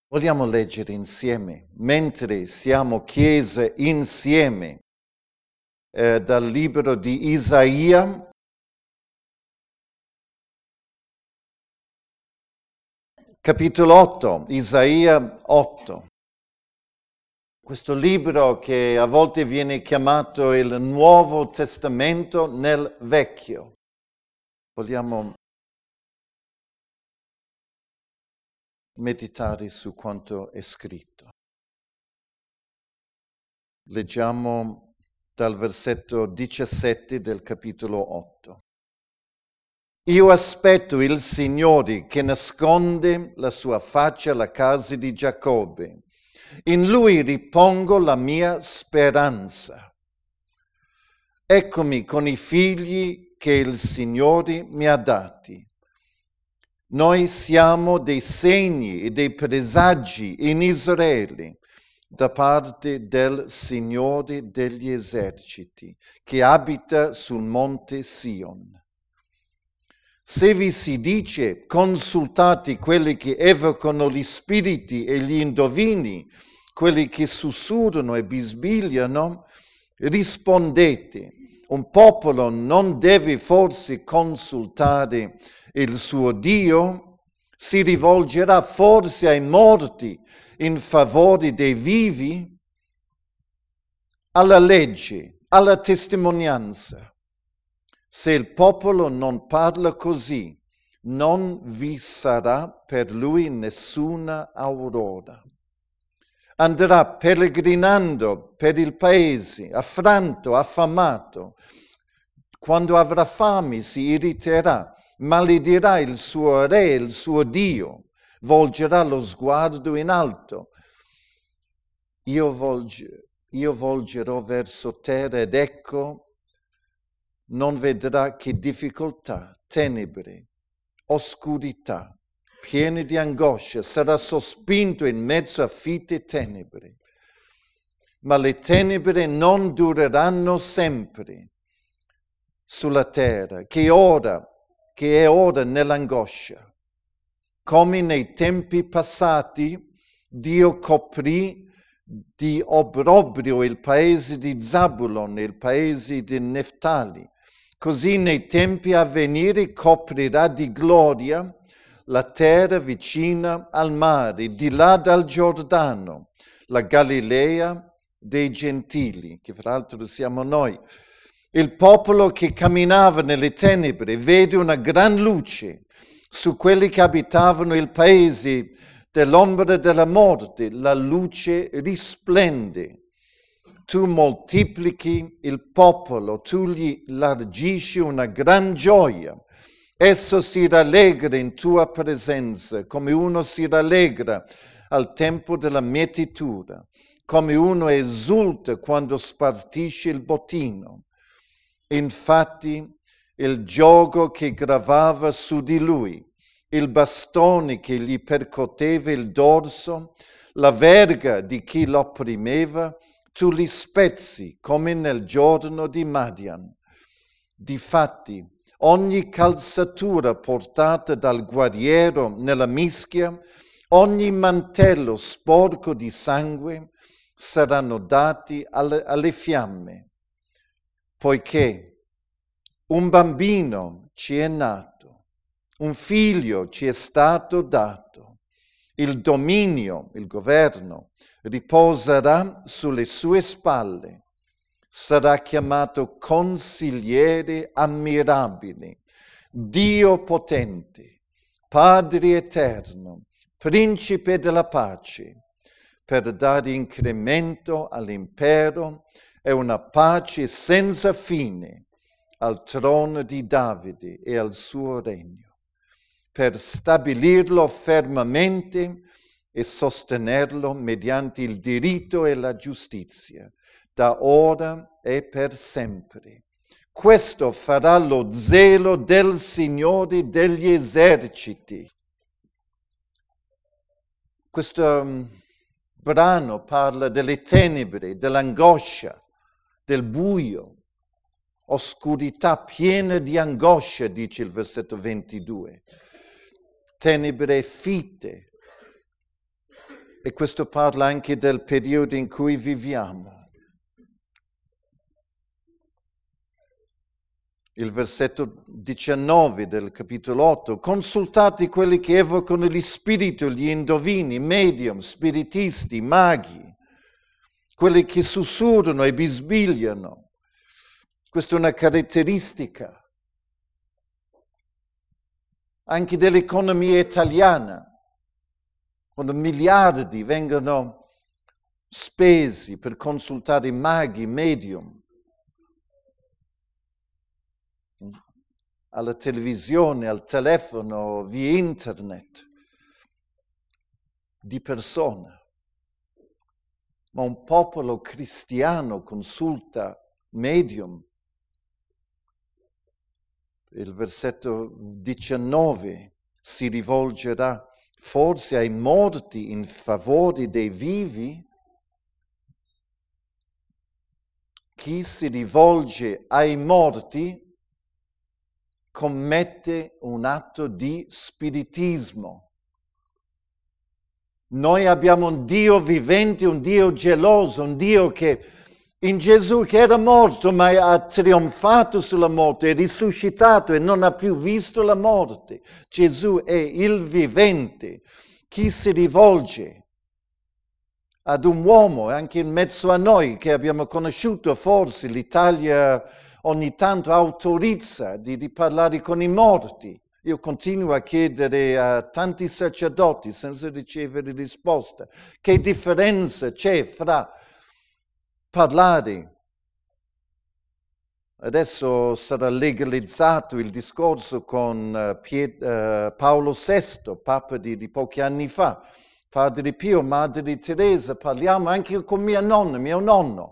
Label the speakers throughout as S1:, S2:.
S1: Vogliamo leggere insieme, mentre siamo chiese insieme, dal libro di Isaia, capitolo 8, Isaia 8. Questo libro che a volte viene chiamato il Nuovo Testamento nel Vecchio. Vogliamo meditare su quanto è scritto. Leggiamo dal versetto 17 del capitolo 8. Io aspetto il Signore che nasconde la sua faccia alla casa di Giacobbe. In Lui ripongo la mia speranza. Eccomi con i figli che il Signore mi ha dati. Noi siamo dei segni e dei presagi in Israele da parte del Signore degli eserciti che abita sul monte Sion. Se vi si dice consultate quelli che evocano gli spiriti e gli indovini, quelli che sussurrano e bisbigliano, rispondete, un popolo non deve forse consultare il suo Dio? Si rivolgerà forse ai morti in favore dei vivi? Alla legge, alla testimonianza. Se il popolo non parla così, non vi sarà per lui nessuna aurora. Andrà pellegrinando per il paese, affranto, affamato. Quando avrà fame si irriterà, maledirà il suo re, il suo Dio, volgerà lo sguardo in alto. Io volgerò verso terra ed ecco, non vedrà che difficoltà, tenebre, oscurità, piene di angoscia, sarà sospinto in mezzo a fitte tenebre. Ma le tenebre non dureranno sempre sulla terra, che è ora nell'angoscia. Come nei tempi passati, Dio coprì di obbrobrio il paese di Zabulon e il paese di Neftali. Così nei tempi a venire coprirà di gloria la terra vicina al mare, di là dal Giordano, la Galilea dei Gentili, che fra l'altro siamo noi. Il popolo che camminava nelle tenebre vede una gran luce. Su quelli che abitavano il paese dell'ombra della morte, la luce risplende. Tu moltiplichi il popolo, tu gli largisci una gran gioia. Esso si rallegra in tua presenza, come uno si rallegra al tempo della mietitura, come uno esulta quando spartisce il bottino. Infatti, il giogo che gravava su di lui, il bastone che gli percoteva il dorso, la verga di chi lo opprimeva, tu li spezzi come nel giorno di Madian. Difatti, ogni calzatura portata dal guerriero nella mischia, ogni mantello sporco di sangue, saranno dati alle fiamme, poiché un bambino ci è nato, un figlio ci è stato dato, il dominio, il governo, riposerà sulle sue spalle. Sarà chiamato consigliere ammirabile, Dio potente, Padre eterno, Principe della pace, per dare incremento all'impero e una pace senza fine al trono di Davide e al suo regno, per stabilirlo fermamente e sostenerlo mediante il diritto e la giustizia, da ora e per sempre. Questo farà lo zelo del Signore degli eserciti. Questo brano parla delle tenebre, dell'angoscia, del buio, oscurità piena di angoscia, dice il versetto 22. Tenebre fitte, E questo parla anche del periodo in cui viviamo. Il versetto 19 del capitolo 8, consultate quelli che evocano gli spiriti, gli indovini, medium, spiritisti, maghi, quelli che sussurrano e bisbigliano. Questa è una caratteristica anche dell'economia italiana, quando miliardi vengono spesi per consultare maghi, medium, alla televisione, al telefono, via internet, di persona. Ma un popolo cristiano consulta medium. Il versetto 19 si rivolgerà forse ai morti in favore dei vivi. Chi si rivolge ai morti commette un atto di spiritismo. Noi abbiamo un Dio vivente, un Dio geloso, un Dio che in Gesù che era morto ma ha trionfato sulla morte, è risuscitato e non ha più visto la morte. Gesù è il vivente. Chi si rivolge ad un uomo, anche in mezzo a noi che abbiamo conosciuto, forse l'Italia ogni tanto autorizza di parlare con i morti. Io continuo a chiedere a tanti sacerdoti senza ricevere risposta che differenza c'è fra parlare. Adesso sarà legalizzato il discorso con Paolo VI, Papa di pochi anni fa. Padre Pio, Madre Teresa, parliamo anche con mio nonno.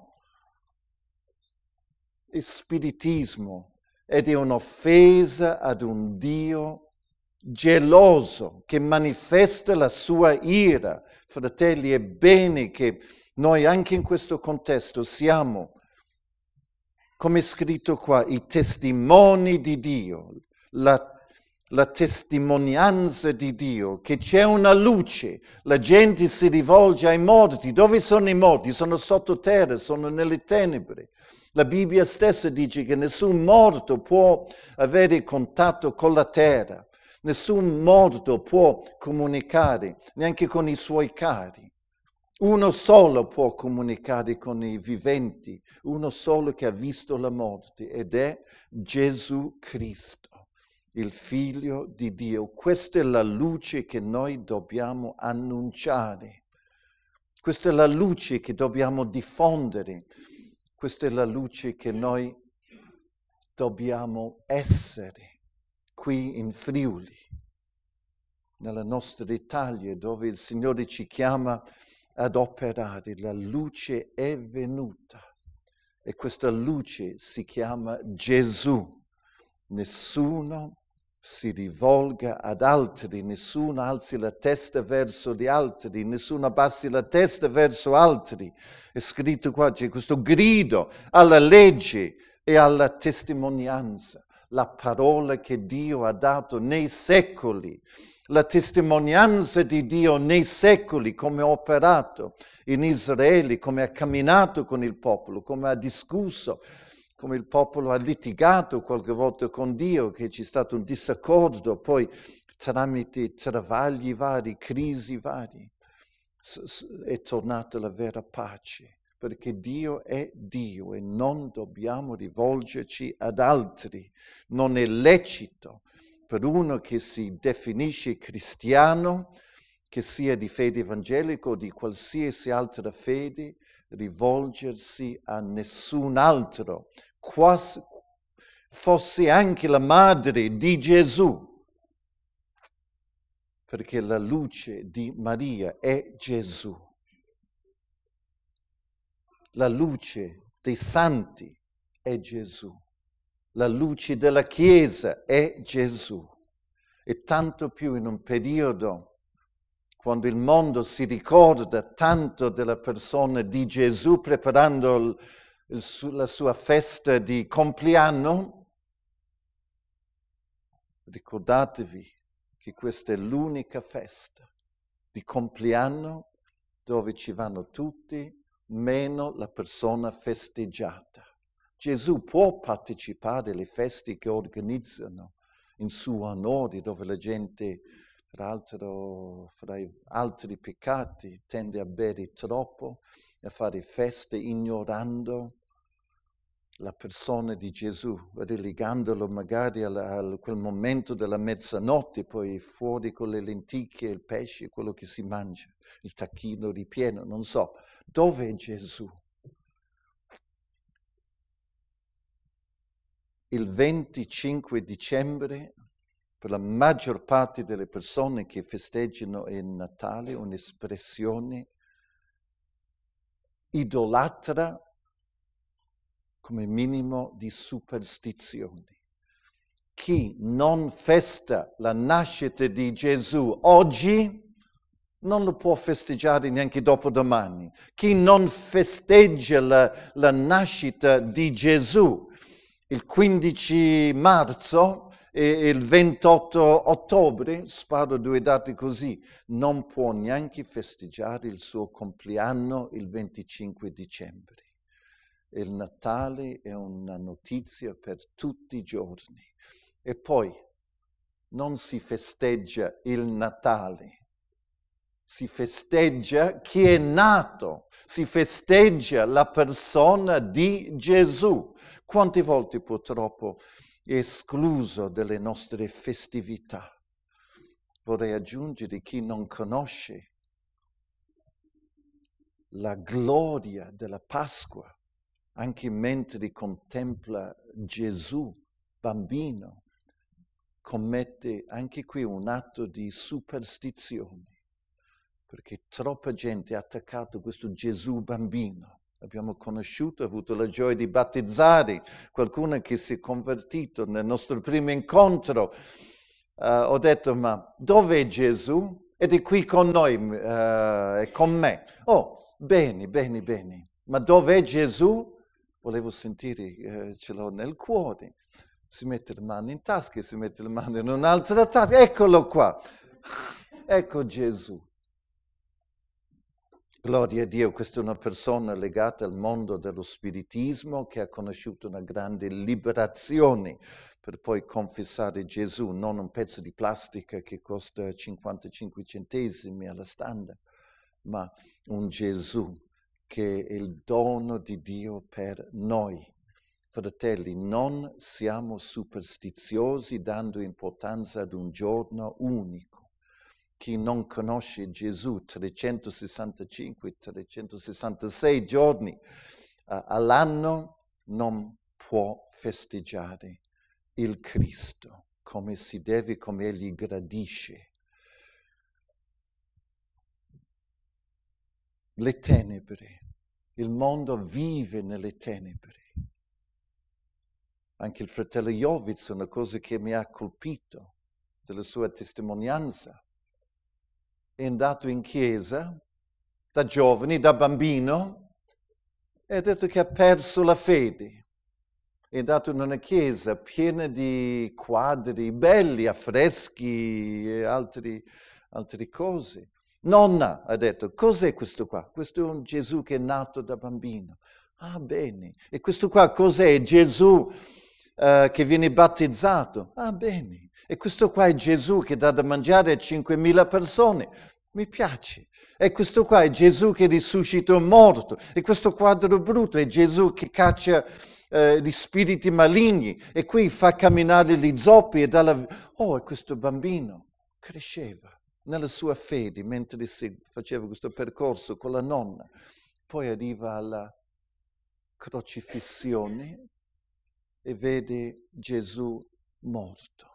S1: Il spiritismo ed è un'offesa ad un Dio geloso che manifesta la sua ira. Fratelli, è bene che noi anche in questo contesto siamo, come è scritto qua, i testimoni di Dio, la testimonianza di Dio, che c'è una luce, la gente si rivolge ai morti. Dove sono i morti? Sono sottoterra, sono nelle tenebre. La Bibbia stessa dice che nessun morto può avere contatto con la terra, nessun morto può comunicare, neanche con i suoi cari. Uno solo può comunicare con i viventi, uno solo che ha visto la morte, ed è Gesù Cristo, il Figlio di Dio. Questa è la luce che noi dobbiamo annunciare. Questa è la luce che dobbiamo diffondere. Questa è la luce che noi dobbiamo essere qui in Friuli, nella nostra Italia, dove il Signore ci chiama ad operare. La luce è venuta e questa luce si chiama Gesù. Nessuno si rivolga ad altri, nessuno alzi la testa verso gli altri, nessuno abbassi la testa verso altri. È scritto qua, c'è questo grido alla legge e alla testimonianza, la parola che Dio ha dato nei secoli, la testimonianza di Dio nei secoli, come ha operato in Israele, come ha camminato con il popolo, come ha discusso, come il popolo ha litigato qualche volta con Dio, che c'è stato un disaccordo, poi tramite travagli vari, crisi vari, è tornata la vera pace, perché Dio è Dio e non dobbiamo rivolgerci ad altri. Non è lecito per uno che si definisce cristiano, che sia di fede evangelica o di qualsiasi altra fede, rivolgersi a nessun altro, quasi fosse anche la madre di Gesù, perché la luce di Maria è Gesù. La luce dei santi è Gesù. La luce della Chiesa è Gesù. E tanto più in un periodo quando il mondo si ricorda tanto della persona di Gesù, preparando la sua festa di compleanno, ricordatevi che questa è l'unica festa di compleanno dove ci vanno tutti, meno la persona festeggiata. Gesù può partecipare alle feste che organizzano in suo onore, dove la gente, fra i altri peccati, tende a bere troppo, a fare feste ignorando la persona di Gesù, relegandolo magari a quel momento della mezzanotte, poi fuori con le lenticchie, il pesce, quello che si mangia, il tacchino ripieno, non so. Dove è Gesù? Il 25 dicembre, per la maggior parte delle persone che festeggiano il Natale, un'espressione idolatra come minimo di superstizioni. Chi non festa la nascita di Gesù oggi non lo può festeggiare neanche dopodomani. Chi non festeggia la nascita di Gesù il 15 marzo e il 28 ottobre, sparo due date così, non può neanche festeggiare il suo compleanno il 25 dicembre. Il Natale è una notizia per tutti i giorni. E poi non si festeggia il Natale, si festeggia chi è nato, si festeggia la persona di Gesù. Quante volte purtroppo è escluso dalle nostre festività? Vorrei aggiungere chi non conosce la gloria della Pasqua, anche mentre contempla Gesù, bambino, commette anche qui un atto di superstizione, perché troppa gente ha attaccato questo Gesù bambino. Abbiamo conosciuto, avuto la gioia di battezzare qualcuno che si è convertito nel nostro primo incontro. Ho detto, ma dov'è Gesù? Ed è qui con noi, è con me. Oh, bene, bene, bene. Ma dov'è Gesù? Volevo sentire, ce l'ho nel cuore. Si mette le mani in tasca, si mette le mani in un'altra tasca. Eccolo qua. Ecco Gesù. Gloria a Dio, questa è una persona legata al mondo dello spiritismo che ha conosciuto una grande liberazione per poi confessare Gesù, non un pezzo di plastica che costa 55 centesimi alla standard, ma un Gesù che è il dono di Dio per noi. Fratelli, non siamo superstiziosi dando importanza ad un giorno unico. Chi non conosce Gesù 365-366 giorni all'anno non può festeggiare il Cristo come si deve, come Egli gradisce. Le tenebre, il mondo vive nelle tenebre. Anche il fratello Jovitz, una cosa che mi ha colpito della sua testimonianza, è andato in chiesa da giovane, da bambino, e ha detto che ha perso la fede. È andato in una chiesa piena di quadri belli, affreschi e altre cose. Nonna, ha detto, cos'è questo qua? Questo è un Gesù che è nato da bambino. Ah, bene. E questo qua cos'è? Gesù che viene battezzato. Ah, bene. E questo qua è Gesù che dà da mangiare a 5.000 persone. Mi piace. E questo qua è Gesù che risuscita un morto. E questo quadro brutto è Gesù che caccia gli spiriti maligni. E qui fa camminare gli zoppi e Oh, e questo bambino cresceva nella sua fede mentre faceva questo percorso con la nonna. Poi arriva alla crocifissione e vede Gesù morto.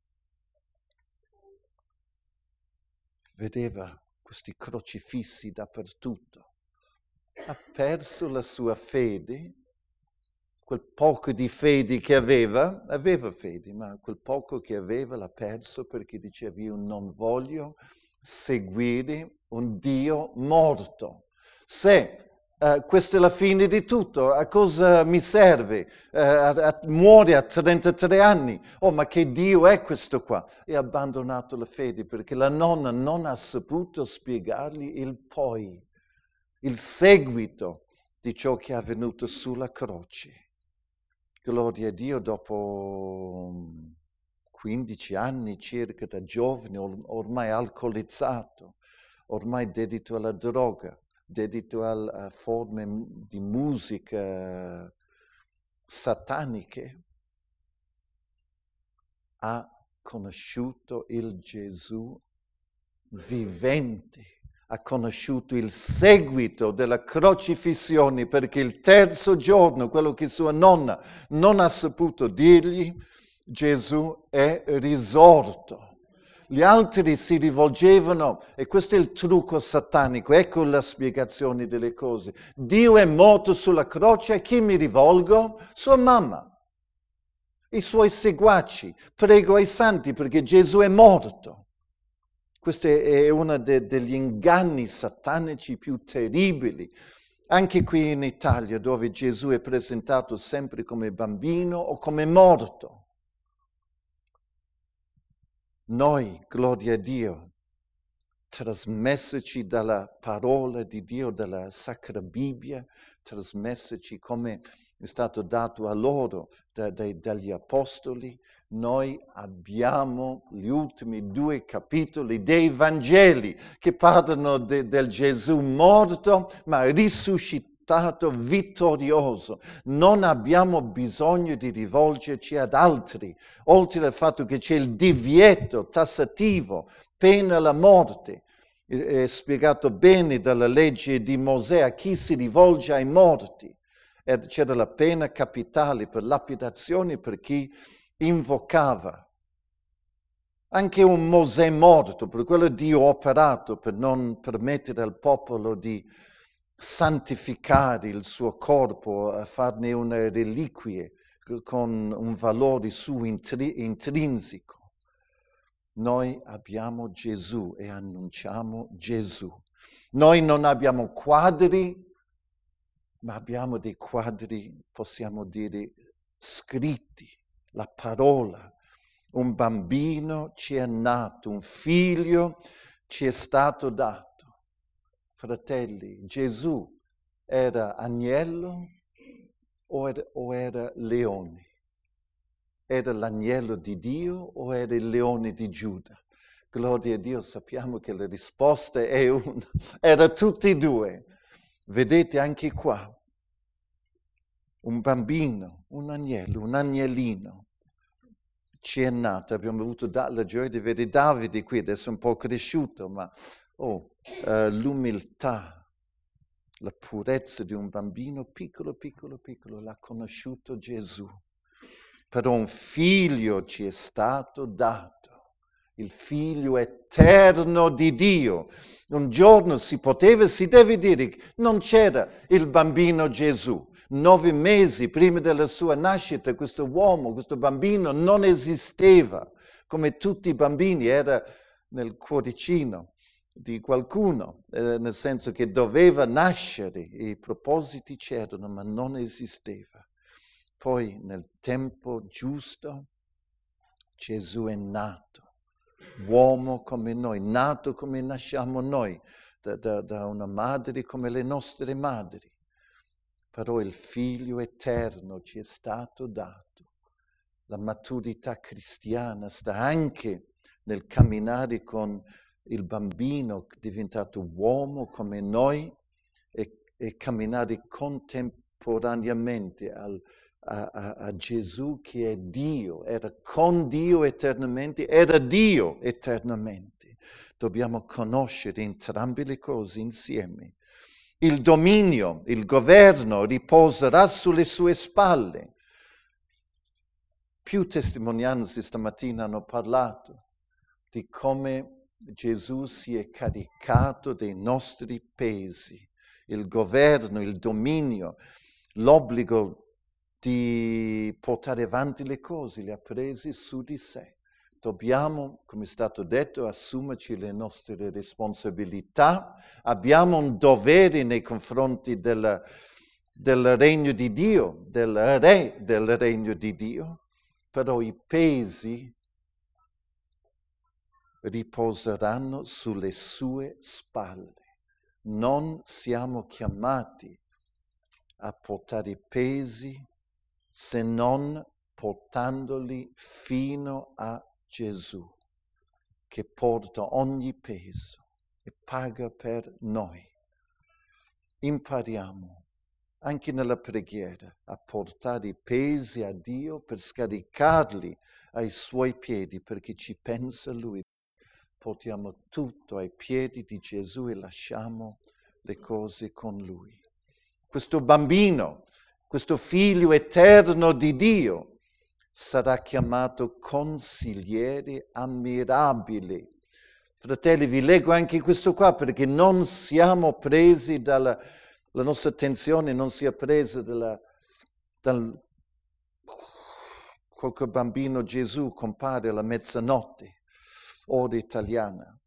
S1: Vedeva questi crocifissi dappertutto. Ha perso la sua fede, quel poco di fede che aveva fede, ma quel poco che aveva l'ha perso perché diceva io non voglio seguire un Dio morto. Se questa è la fine di tutto, a cosa mi serve? Muore a 33 anni. Oh, ma che Dio è questo qua? E ha abbandonato la fede perché la nonna non ha saputo spiegargli il poi. il seguito di ciò che è avvenuto sulla croce. Gloria a Dio, dopo 15 anni circa da giovane, ormai alcolizzato, ormai dedito alla droga, dedito a forme di musica sataniche, ha conosciuto il Gesù vivente, ha conosciuto il seguito della crocifissione, perché il terzo giorno, quello che sua nonna non ha saputo dirgli, Gesù è risorto. Gli altri si rivolgevano, e questo è il trucco satanico, ecco la spiegazione delle cose. Dio è morto sulla croce, a chi mi rivolgo? Sua mamma, i suoi seguaci, prego ai santi perché Gesù è morto. Questo è uno degli inganni satanici più terribili. Anche qui in Italia, dove Gesù è presentato sempre come bambino o come morto. Noi, gloria a Dio, trasmessoci dalla parola di Dio, dalla Sacra Bibbia, trasmessoci come è stato dato a loro dagli Apostoli, noi abbiamo gli ultimi 2 capitoli dei Vangeli che parlano del Gesù morto ma risuscitato, vittorioso. Non abbiamo bisogno di rivolgerci ad altri, oltre al fatto che c'è il divieto tassativo, pena la morte. È spiegato bene dalla legge di Mosè a chi si rivolge ai morti. C'era la pena capitale per lapidazione per chi invocava. Anche un Mosè morto, per quello Dio ha operato per non permettere al popolo di santificare il suo corpo, a farne una reliquia con un valore suo intrinseco. Noi abbiamo Gesù e annunciamo Gesù. Noi non abbiamo quadri, ma abbiamo dei quadri, possiamo dire, scritti, la parola. Un bambino ci è nato, un figlio ci è stato dato. Fratelli, Gesù era agnello o era leone? Era l'agnello di Dio o era il leone di Giuda? Gloria a Dio, sappiamo che la risposta è una. Era tutti e due. Vedete anche qua, un bambino, un agnello, un agnellino ci è nato. Abbiamo avuto la gioia di vedere Davide qui, adesso è un po' cresciuto, ma l'umiltà, la purezza di un bambino piccolo, l'ha conosciuto Gesù. Però un figlio ci è stato dato. Il figlio eterno di Dio. Un giorno si deve dire, non c'era il bambino Gesù. 9 mesi prima della sua nascita questo uomo, questo bambino non esisteva. Come tutti i bambini era nel cuoricino di qualcuno, nel senso che doveva nascere, i propositi c'erano, ma non esisteva. Poi nel tempo giusto Gesù è nato. Uomo come noi, nato come nasciamo noi, da una madre come le nostre madri. Però il Figlio eterno ci è stato dato. La maturità cristiana sta anche nel camminare con il bambino diventato uomo come noi e camminare contemporaneamente a Gesù che è Dio, era con Dio eternamente, era Dio eternamente. Dobbiamo conoscere entrambe le cose insieme. Il dominio, il governo riposerà sulle sue spalle. Più testimonianze stamattina hanno parlato di come Gesù si è caricato dei nostri pesi. Il governo, il dominio, l'obbligo di portare avanti le cose, li ha presi su di sé. Dobbiamo, come è stato detto, assumerci le nostre responsabilità. Abbiamo un dovere nei confronti del regno di Dio, del re del regno di Dio, però i pesi riposeranno sulle sue spalle. Non siamo chiamati a portare pesi se non portandoli fino a Gesù, che porta ogni peso e paga per noi. Impariamo anche nella preghiera a portare i pesi a Dio per scaricarli ai suoi piedi, perché ci pensa Lui. Portiamo tutto ai piedi di Gesù e lasciamo le cose con Lui. Questo bambino, questo figlio eterno di Dio, sarà chiamato consigliere ammirabile. Fratelli, vi leggo anche questo qua perché non siamo presi la nostra attenzione non sia presa dal qualche bambino Gesù compare alla mezzanotte, ora italiana.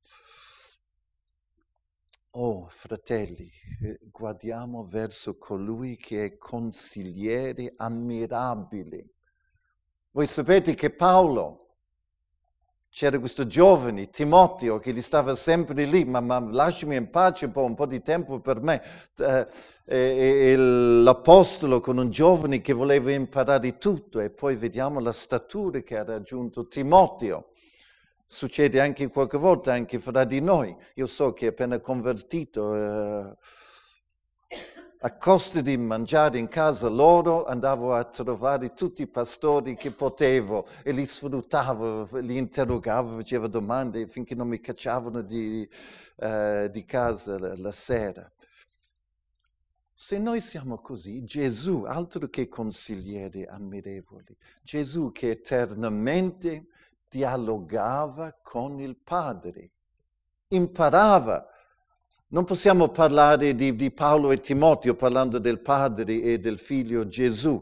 S1: Oh, fratelli, guardiamo verso colui che è consigliere ammirabile. Voi sapete che Paolo, c'era questo giovane, Timoteo, che gli stava sempre lì, ma lasciami in pace un po' di tempo per me. L'apostolo con un giovane che voleva imparare tutto, e poi vediamo la statura che ha raggiunto Timoteo. Succede anche qualche volta, anche fra di noi. Io so che appena convertito, a costo di mangiare in casa loro, andavo a trovare tutti i pastori che potevo e li sfruttavo, li interrogavo, facevo domande finché non mi cacciavano di casa la sera. Se noi siamo così, Gesù, altro che consiglieri ammirevoli, Gesù che eternamente dialogava con il Padre, imparava. Non possiamo parlare di Paolo e Timoteo parlando del Padre e del Figlio Gesù,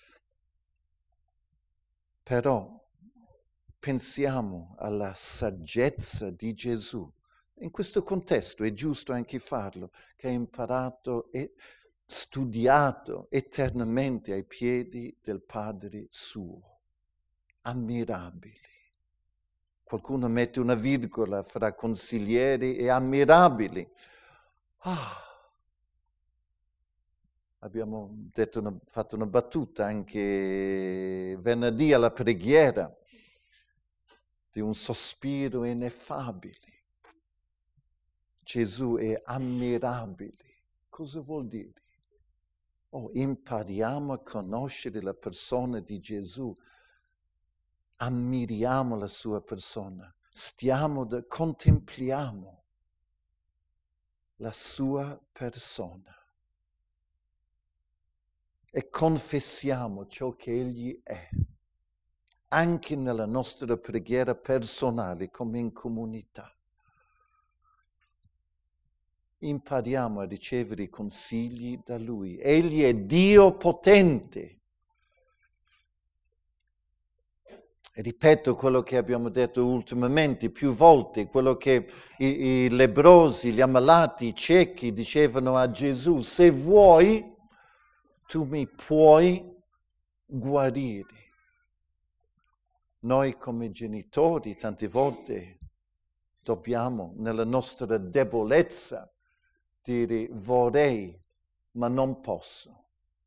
S1: però pensiamo alla saggezza di Gesù. In questo contesto è giusto anche farlo, che ha imparato e studiato eternamente ai piedi del Padre suo. Ammirabili. Qualcuno mette una virgola fra consiglieri e ammirabili. Abbiamo fatto una battuta anche venerdì alla preghiera di un sospiro ineffabile. Gesù è ammirabile. Cosa vuol dire? Impariamo a conoscere la persona di Gesù. Ammiriamo la sua persona, contempliamo la sua persona e confessiamo ciò che Egli è, anche nella nostra preghiera personale come in comunità. Impariamo a ricevere i consigli da Lui. Egli è Dio potente. Ripeto quello che abbiamo detto ultimamente più volte, quello che i lebbrosi, gli ammalati, i ciechi dicevano a Gesù: se vuoi, tu mi puoi guarire. Noi come genitori tante volte dobbiamo, nella nostra debolezza, dire vorrei, ma non posso.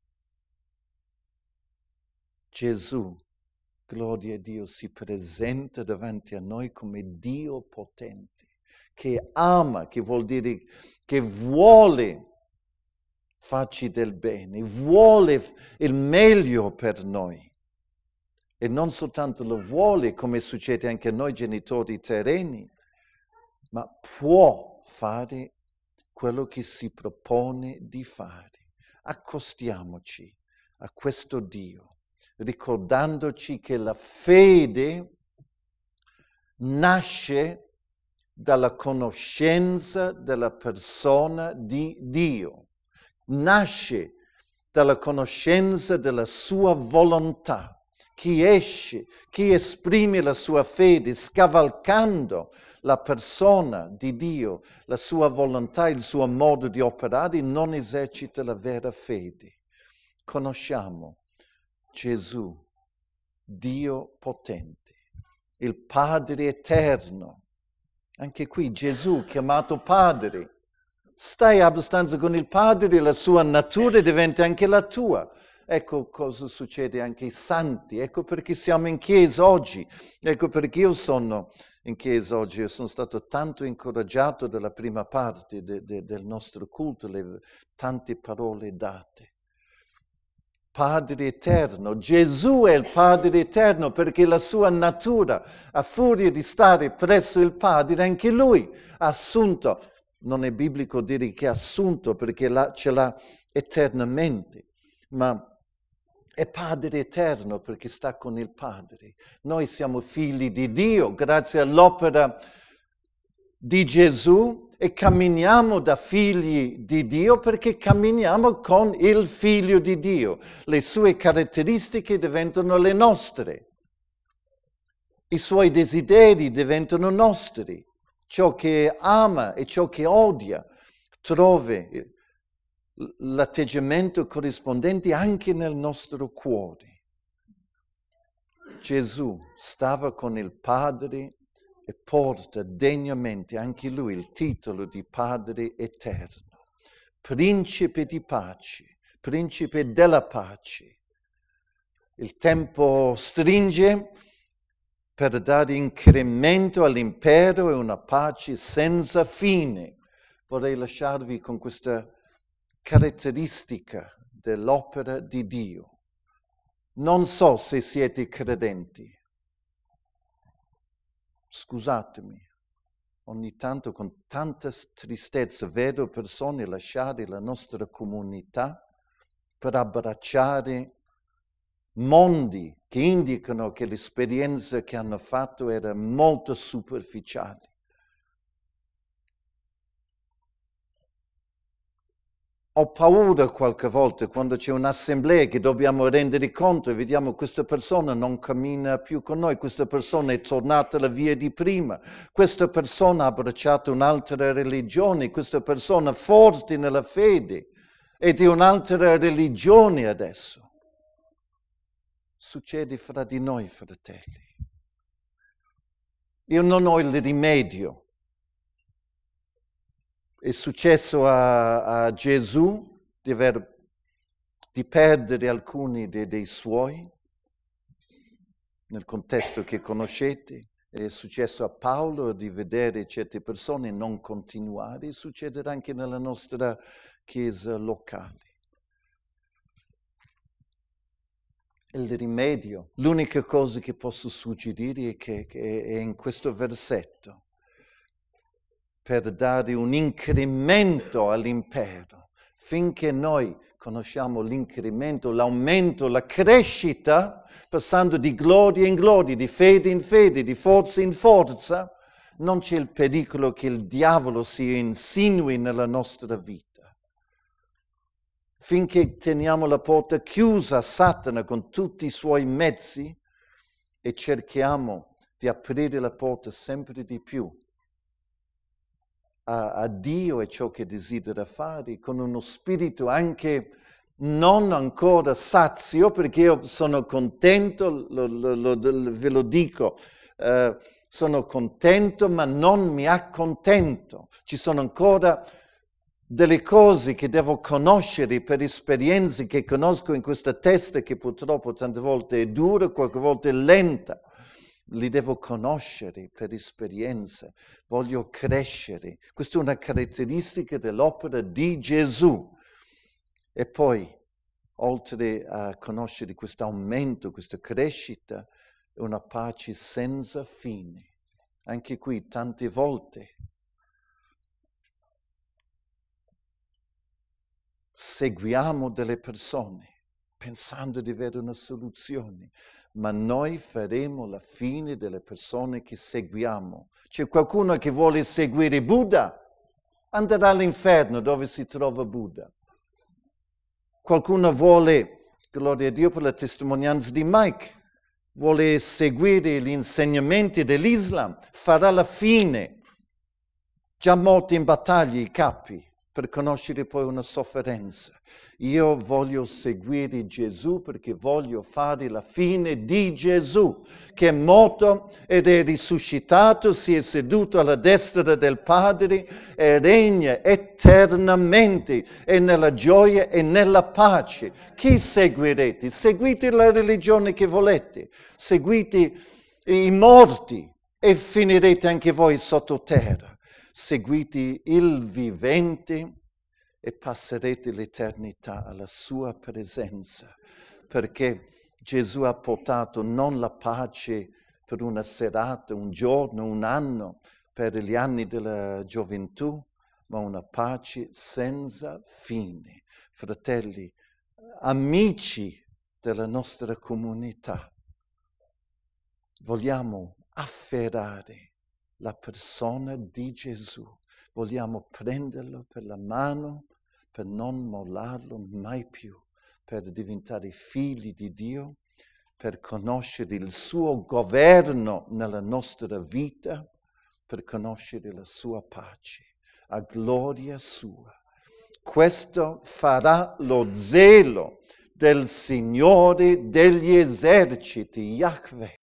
S1: Gesù, gloria a Dio, si presenta davanti a noi come Dio potente, che ama, che vuol dire che vuole farci del bene, vuole il meglio per noi. E non soltanto lo vuole, come succede anche a noi genitori terreni, ma può fare quello che si propone di fare. Accostiamoci a questo Dio, ricordandoci che la fede nasce dalla conoscenza della persona di Dio, nasce dalla conoscenza della sua volontà. Chi esprime la sua fede scavalcando la persona di Dio, la sua volontà, il suo modo di operare, non esercita la vera fede. Conosciamo Gesù, Dio potente, il Padre eterno. Anche qui Gesù chiamato Padre. stai abbastanza con il Padre, la sua natura diventa anche la tua. Ecco cosa succede anche ai santi, ecco perché siamo in chiesa oggi, ecco perché io sono in chiesa oggi, io sono stato tanto incoraggiato dalla prima parte del nostro culto, le tante parole date. Padre eterno, Gesù è il Padre eterno perché la sua natura, a furia di stare presso il Padre, anche lui ha assunto, non è biblico dire che ha assunto perché ce l'ha eternamente, ma è Padre eterno perché sta con il Padre. Noi siamo figli di Dio grazie all'opera di Gesù e camminiamo da figli di Dio perché camminiamo con il Figlio di Dio. Le sue caratteristiche diventano le nostre. I suoi desideri diventano nostri. Ciò che ama e ciò che odia trova l'atteggiamento corrispondente anche nel nostro cuore. Gesù stava con il Padre e porta degnamente anche lui il titolo di Padre eterno, Principe di pace, Principe della pace. Il tempo stringe per dare incremento all'impero e una pace senza fine. Vorrei lasciarvi con questa caratteristica dell'opera di Dio. Non so se siete credenti. Scusatemi, ogni tanto con tanta tristezza vedo persone lasciare la nostra comunità per abbracciare mondi che indicano che l'esperienza che hanno fatto era molto superficiale. Ho paura qualche volta quando c'è un'assemblea che dobbiamo rendere conto e vediamo che questa persona non cammina più con noi, questa persona è tornata alla via di prima, questa persona ha abbracciato un'altra religione, questa persona forte nella fede è di un'altra religione adesso. Succede fra di noi, fratelli. Io non ho il rimedio. È successo a Gesù di perdere alcuni dei suoi, nel contesto che conoscete. È successo a Paolo di vedere certe persone non continuare. Succederà anche nella nostra chiesa locale. Il rimedio, l'unica cosa che posso suggerire è che è in questo versetto, per dare un incremento all'impero, finché noi conosciamo l'incremento, l'aumento, la crescita, passando di gloria in gloria, di fede in fede, di forza in forza, non c'è il pericolo che il diavolo si insinui nella nostra vita. Finché teniamo la porta chiusa a Satana con tutti i suoi mezzi e cerchiamo di aprire la porta sempre di più a Dio e ciò che desidera fare, con uno spirito anche non ancora sazio, perché io sono contento, ve lo dico, sono contento ma non mi accontento. Ci sono ancora delle cose che devo conoscere per esperienze che conosco in questa testa che purtroppo tante volte è dura, qualche volta è lenta. Li devo conoscere per esperienze, voglio crescere. Questa è una caratteristica dell'opera di Gesù. E poi, oltre a conoscere questo aumento, questa crescita, è una pace senza fine. Anche qui, tante volte, seguiamo delle persone pensando di avere una soluzione, ma noi faremo la fine delle persone che seguiamo. C'è qualcuno che vuole seguire Buddha, andrà all'inferno dove si trova Buddha. Qualcuno vuole, gloria a Dio per la testimonianza di Mike, vuole seguire gli insegnamenti dell'Islam, farà la fine. Già morti in battaglia i capi, per conoscere poi una sofferenza. Io voglio seguire Gesù perché voglio fare la fine di Gesù, che è morto ed è risuscitato, si è seduto alla destra del Padre e regna eternamente e nella gioia e nella pace. Chi seguirete? Seguite la religione che volete, seguite i morti e finirete anche voi sottoterra. Seguite il vivente e passerete l'eternità alla sua presenza, perché Gesù ha portato non la pace per una serata, un giorno, un anno, per gli anni della gioventù, ma una pace senza fine. Fratelli, amici della nostra comunità, vogliamo afferrare la persona di Gesù, vogliamo prenderlo per la mano per non mollarlo mai più, per diventare figli di Dio, per conoscere il suo governo nella nostra vita, per conoscere la sua pace, a gloria sua. Questo farà lo zelo del Signore degli eserciti, Yahweh.